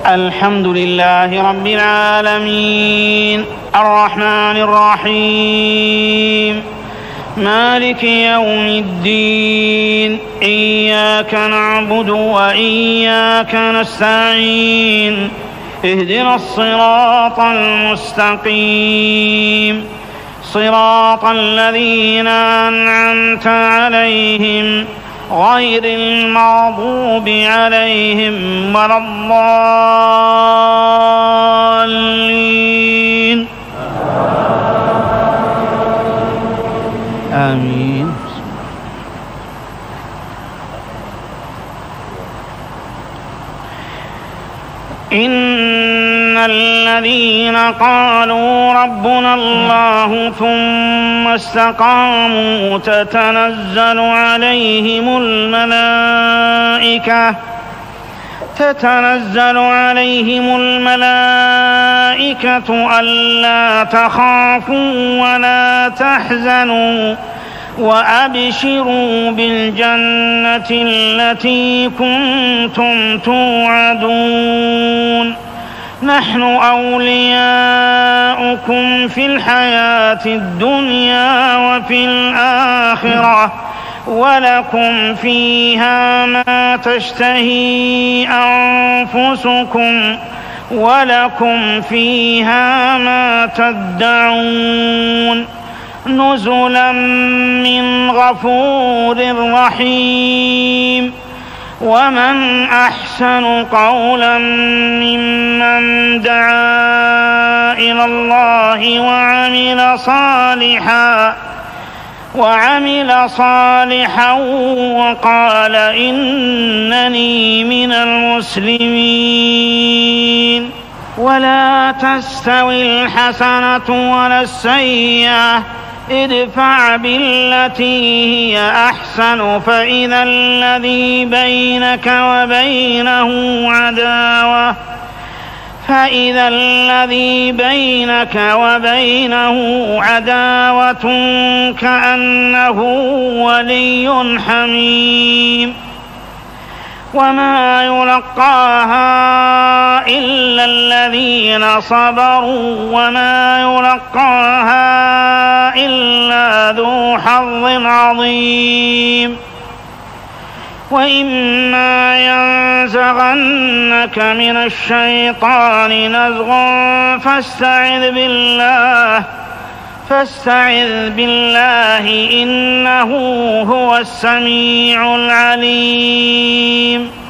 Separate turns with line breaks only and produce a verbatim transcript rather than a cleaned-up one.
الحمد لله رب العالمين الرحمن الرحيم مالك يوم الدين إياك نعبد وإياك نستعين اهدنا الصراط المستقيم صراط الذين أنعمت عليهم غير المغضوب عليهم ولا الضالين آمين. إن الذين قالوا ربنا الله ثم استقاموا تتنزل عليهم الملائكة تتنزل عليهم الملائكة ألا تخافوا ولا تحزنوا وأبشروا بالجنة التي كنتم توعدون نحن أولياؤكم في الحياة الدنيا وفي الآخرة ولكم فيها ما تشتهي أنفسكم ولكم فيها ما تدعون نزلا من غفور رحيم. ومن أحسن قولا ممن دعا إلى الله وعمل صالحا وعمل صالحا وقال إنني من المسلمين. ولا تستوي الحسنة ولا السيئة ادفع بالتي هي أحسن فإذا الذي بينك وبينه عداوة فإذا الذي بينك وبينه عداوة كأنه ولي حميم. وما يلقاها إلا الذين صبروا وما يلقاها إلا ذو حظ عظيم. وإما ينزغنك من الشيطان نزغ فاستعذ بالله فاستعذ بالله إنه هو السميع العليم.